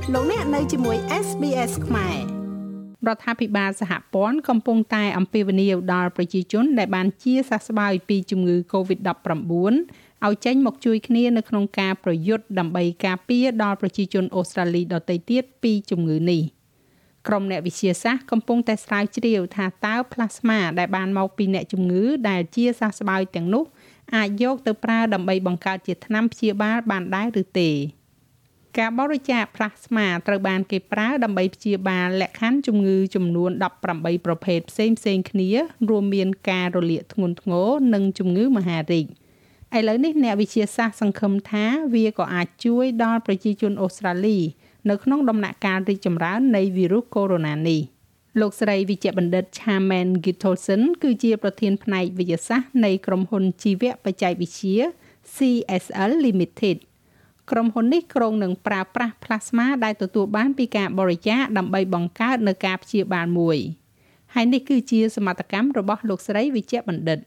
លោកអ្នកនៅជាមួយ SBS ខ្មែររដ្ឋាភិបាលសហព័ន្ធកំពុងតែអំពាវនាវដល់ប្រជាជនដែលបានជាសះស្បើយពីជំងឺ COVID-19 ឲ្យចេញមកជួយគ្នានៅក្នុងការប្រយុទ្ធដើម្បីការពារដល់ប្រជាជនអូស្ត្រាលីដទៃទៀតពីជំងឺនេះក្រុមអ្នកវិទ្យាសាស្ត្រកំពុងតែស្រាវជ្រាវថាតើផ្លាស្មាដែលបានមកពីអ្នកជំងឺដែលជាសះស្បើយទាំងនោះអាចយកទៅប្រើដើម្បីបង្កើតជាថ្នាំព្យាបាលបានដែរឬទេការបរិច្ចាគផ្លាស្មាត្រូវបានគេប្រើដើម្បីព្យាបាលលក្ខខណ្ឌជំងឺចំនួន18ប្រភេទផ្សេងៗគ្នារួមមានការរលាកធ្ងន់ធ្ងរនិងជំងឺមហារីកឥឡូវនេះអ្នកវិទ្យាសាស្ត្រសង្ឃឹមថាវាក៏អាចជួយដល់ប្រជាជនអូស្ត្រាលីនៅក្នុងដំណាក់កាលរីកចម្រើននៃវីរុសកូវីដ -19 នេះលោកស្រីវិជ្ជបណ្ឌិត Charmaine Gitolson គឺជាប្រធានផ្នែកវិទ្យាសាស្ត្រនៃក្រុមហ៊ុនជីវបច្ចេកវិទ្យា CSL Limited ក្រុមហ៊ុននេះក្រុងនឹងប្រើប្រាស់ផ្លាស្មាដែលទទួលបានពីការបរិច្ចាគដើម្បីបង្កើតនូវការព្យាបាលមួយហើយនេះគឺជាសមត្ថកម្មរបស់លោកស្រីវិជ្ជបណ្ឌិត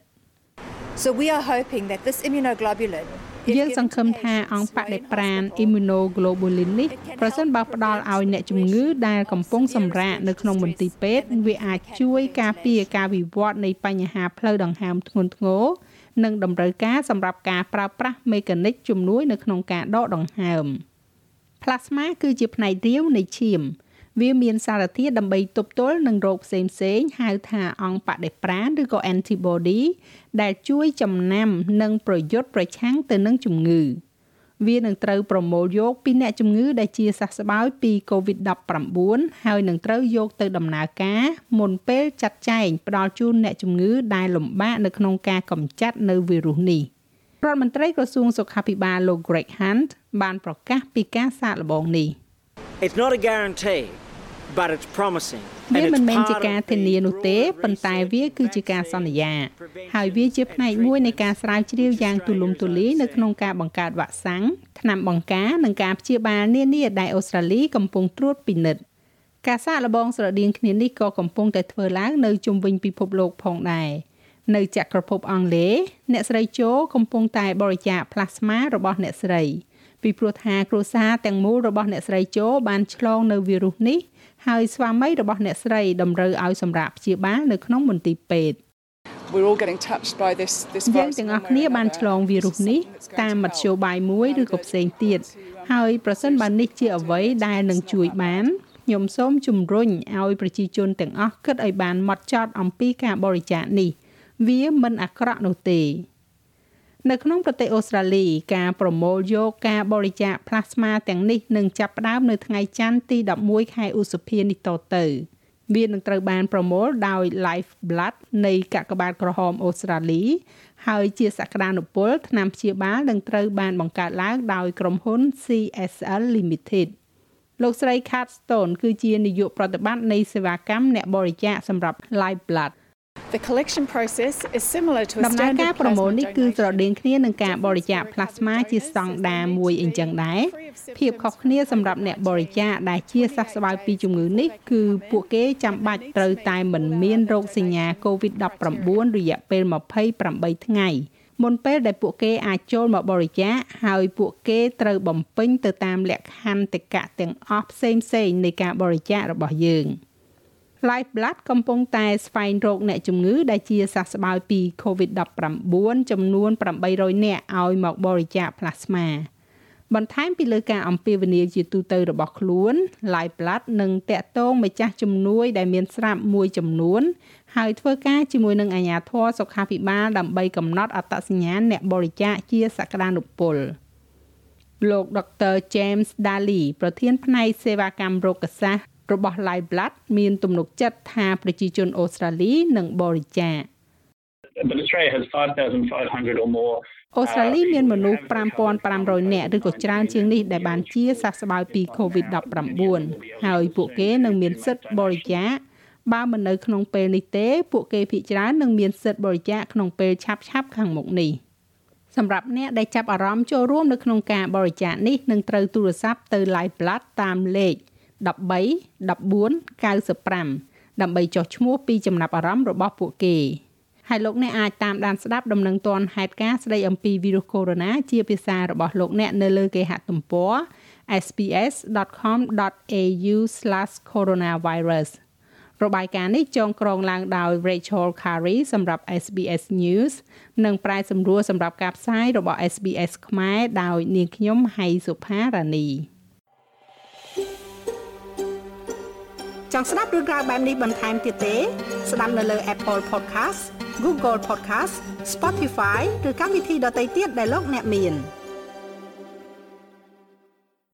So we are hoping that this immunoglobulin យើងសង្ឃឹមថាអង្គបដិប្រាណ immunoglobulin នេះប្រសិនបើផ្ដល់ឲ្យអ្នកជំងឺដែលកំពុងសម្រាកនៅក្នុងមន្ទីរពេទ្យវាអាចជួយការពារការវិវត្តនៃបញ្ហាផ្លូវដង្ហើមធ្ងន់ធ្ងរនិងតម្រូវការសម្រាប់ការប្រើប្រាស់មេកានិកជំនួយនៅក្នុងការដកដង្ហើមផ្លាស្មាគឺជាផ្នែករាវនៃឈាមវាមានសារធាតុដើម្បីទប់ទល់នឹងរោគផ្សេងៗហៅថាអង្គបដិប្រាណឬក៏ antibody ដែលជួយចំណាំនិងប្រយុទ្ធប្រឆាំងទៅនឹងជំងឺវានឹងត្រូវប្រមូលយកពីអ្នកជំងឺដែលជាសះស្បើយពី COVID-19 ហើយនឹងត្រូវយកទៅដំណើរការមុនពេលចាត់ចែងផ្ដល់ជូនអ្នកជំងឺដែលលំបាកនៅក្នុងការកម្ចាត់នៅវីរុសនេះរដ្ឋមន្ត្រីក្រសួងសុខាភិបាលលោក Greg Hunt បានប្រកាសពីការសាកល្បងនេះ It's not a guarantee but it's promising វាមិនមែនជាការធានានោះទេប៉ុន្តែវាគឺជាការសន្យាហើយវាជាផ្នែកមួយនៃការស្រាវជ្រាវយ៉ាងទូលំទូលាយនៅក្នុងការបង្កើតវ៉ាក់សាំងថ្នាំបង្ការនិងការព្យាបាលនានាដែលអូស្ត្រាលីកំពុងត្រួតពិនិត្យការសាកល្បងស្រដៀងគ្នានេះក៏កំពុងតែធ្វើឡើងនៅជុំវិញពិភពលោកផងដែរនៅចក្រភពអង់គ្លេសអ្នកស្រីโจកំពុងតែបរិច្ចាគផ្លាស្មារបស់អ្នកស្រីពីព្រោះថាគ្រួសារទាំងមូលរបស់អ្នកស្រីโจបានឆ្លងនៅវីរុសនេះហើយស្វាមីរបស់អ្នកស្រីតម្រូវឲ្យសម្រាកព្យាបាលនៅក្នុងមន្ទីរពេទ្យ We're all getting touched by this យើងទាំងអស់គ្នាបានឆ្លងវីរុសនេះតាមមធ្យោបាយមួយឬក៏ផ្សេងទៀតហើយប្រសិនបើនេះជាអ្វីដែលនឹងជួយបានខ្ញុំសូមជំរុញឲ្យប្រជាជនទាំងអស់គិតឲ្យបានហ្មត់ចត់អំពីការបរិច្ចាគនេះវាមិនអាក្រក់នោះទេនៅក្នុងប្រទេសអូស្ត្រាលីការប្រមូលយកការបរិច្ចាគផ្លាស្មាទាំងនេះនឹងចាប់ផ្ដើមនៅថ្ងៃច័ន្ទទី11ខែឧសភានេះតទៅវានឹងត្រូវបានប្រមូលដោយ Life Blood នៃកាកបាទក្រហមអូស្ត្រាលីហើយជាសក្តានុពលថ្នាំព្យាបាលនឹងត្រូវបានបង្កើតឡើងដោយក្រុមហ៊ុន CSL Limited លោកស្រី Kat Stone គឺជានាយកប្រតិបត្តិនៃសេវាកម្មអ្នកបរិច្ចាគសម្រាប់ Life Blood The collection process is similar to a standard ដំណើរការប្រមូលនេះគឺស្រដៀងគ្នានឹងការបរិច្ចាគផ្លាស្មាជាស្តង់ដារមួយអញ្ចឹងដែរភាពខុសគ្នាសម្រាប់អ្នកបរិច្ចាគដែលជាសះស្បើយពីជំងឺនេះគឺពួកគេចាំបាច់ត្រូវតែមិនមានរោគសញ្ញា COVID-19 រយៈពេល28ថ្ងៃមុនពេលដែលពួកគេអាចចូលមកបរិច្ចាគហើយពួកគេត្រូវបំពេញទៅតាមលក្ខខណ្ឌតកៈទាំងអស់ផ្សេងៗនៃការបរិច្ចាគរបស់យើងLife Blood កំពុងតែស្វែងរកអ្នកជំងឺដែលជាសះស្បើយពី COVID-19 ចំនួន800នាក់ឲ្យមកបរិច្ចាគផ្លាស្មាបន្ថែមពីលើការអំពាវនាវជាទូទៅរបស់ខ្លួន Life Blood នឹងតាក់ទងម្ចាស់ជំនួយដែលមានស្រាប់មួយចំនួនហើយធ្វើការជាមួយនឹងអាជ្ញាធរសុខាភិបាលដើម្បីកំណត់អត្តសញ្ញាណអ្នកបរិច្ចាគជាសក្តានុពលលោក Dr. James Daly ប្រធានផ្នែកសេវាកម្មរោគសាស្ត្ររបស់ Life Blood មានទំនុកចិត្តថាប្រជាជនអូស្ត្រាលីនឹងបរិច្ចាគ But Australia has 5,500 or more អូស្ត្រាលីមានមនុស្ស 5,500 នាក់ឬក៏ច្រើនជាងនេះដែលបានជាសះស្បើយពី COVID-19 ហើយពួកគេនឹងមានសិទ្ធិបរិច្ចាគបើមិននៅក្នុងពេលនេះទេពួកគេភាគច្រើននឹងមានសិទ្ធិបរិច្ចាគក្នុងពេលឆាប់ៗខាងមុខនេះសម្រាប់អ្នកដែលចាប់អារម្មណ៍ចូលរួមនៅក្នុងការបរិច្ចាគនេះនឹងត្រូវទូរស័ព្ទទៅ Life Blood តាមលេខ13 14 95ដើម្បីចុះឈ្មោះពីចំណាប់អារម្មណ៍របស់ពួកគេហើយលោកអ្នកអាចតាមដានស្ដាប់ដំណឹងទាន់ហេតុការណ៍ស្ដីអំពីវីរុសកូវីដ -19 ជាភាសារបស់លោកអ្នកនៅលើគេហទំព័រ sbs.com.au/coronavirus របាយការណ៍នេះចងក្រងឡើងដោយ Rachel Curry សម្រាប់ SBS News និងប្រែសម្រួលសម្រាប់ការផ្សាយរបស់ SBS ខ្មែរដោយនាងខ្ញុំហៃសុផារ៉ានីចង់ស្ដាប់រឿងរ៉ាវបែបនេះបន្ថែមទៀតទេស្ដាប់នៅលើ Apple Podcast Google Podcast Spotify ឬកម្មវិធីដទៃទៀតដែលលោកអ្នកមាន